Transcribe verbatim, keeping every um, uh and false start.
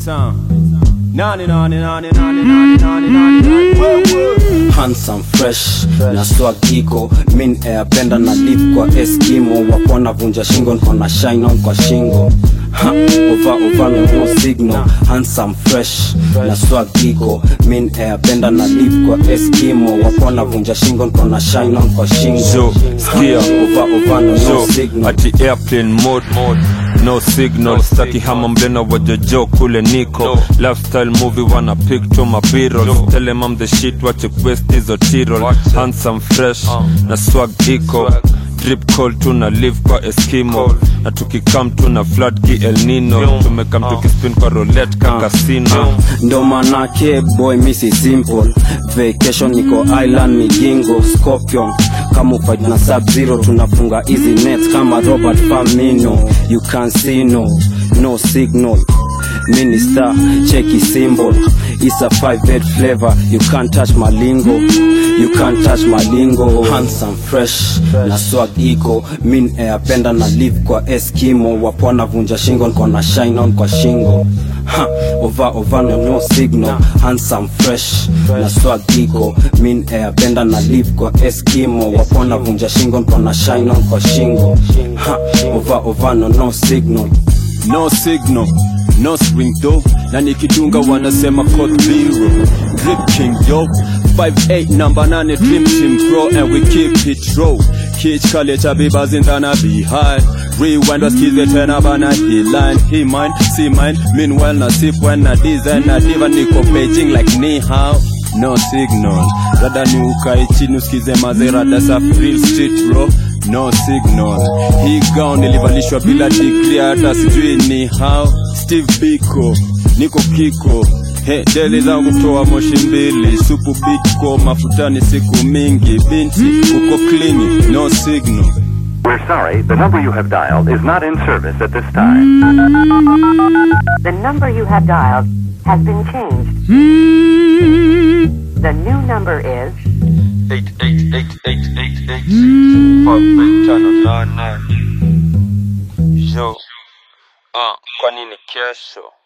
Handsome fresh na swag iko min airpenda na live kwa Eskimo wapona vunja shingo nkona shine on kwa shingo ha over over no signal. Handsome fresh na swag iko min airpenda na live kwa Eskimo wapona vunja shingo nkona shine on kwa shingo. So skia over over no so, signal ati airplane mode mode no signal. Staki hama mblena wajojo kule niko no. Lifestyle movie wanna pick to my B-roll no. Tell them I'm the shit watch a quest is a T-roll. Handsome fresh uh. na swag iko drip call tuna live kwa Eskimo na tukikam tuna flood ki El Nino tumekam uh. tukispin kwa roulette ka uh. casino uh. Ndo manake boy misi simple vacation niko island migingo Scorpion kama fight na sub zero tunafunga easy net kama Robert Firmino. You can't see no no signal minister checky symbol. It's a five bed flavor. You can't touch my lingo. You can't touch my lingo. Handsome fresh na swag iko min airpenda na live kwa Eskimo wapona vunja shingo nkona shine on kwa shingo ha over over no, no signal. Handsome fresh na swag iko min airpenda na live kwa Eskimo wapona vunja shingo nkona shine on kwa shingo ha over over no, no signal. No signal, no swing though. Na nikidunga wanasema code zero. Drip king yo five eight number nine dream team bro. And we keep it raw. Kitch college abibas in the be high. Rewind was kids that turn up on a line. He mine, see mine. Meanwhile na sip when na design na diva niko Beijing like ni hao. No signal. Rada ni ukai chini usikize mazera dasa real street bro. No signal. He gone nilivalishwa bila degree hata sijui ni how. Steve Biko niko kiko he deli zangu toa moshi mbili supu biko mafutani siku mingi binti uko clean. No signal. We're sorry, the number you have dialed is not in service at this time. The number you have dialed has been changed. The new number is eight eight eight eight eight eight five nine nine. Yo, ah, kwa nini kesho?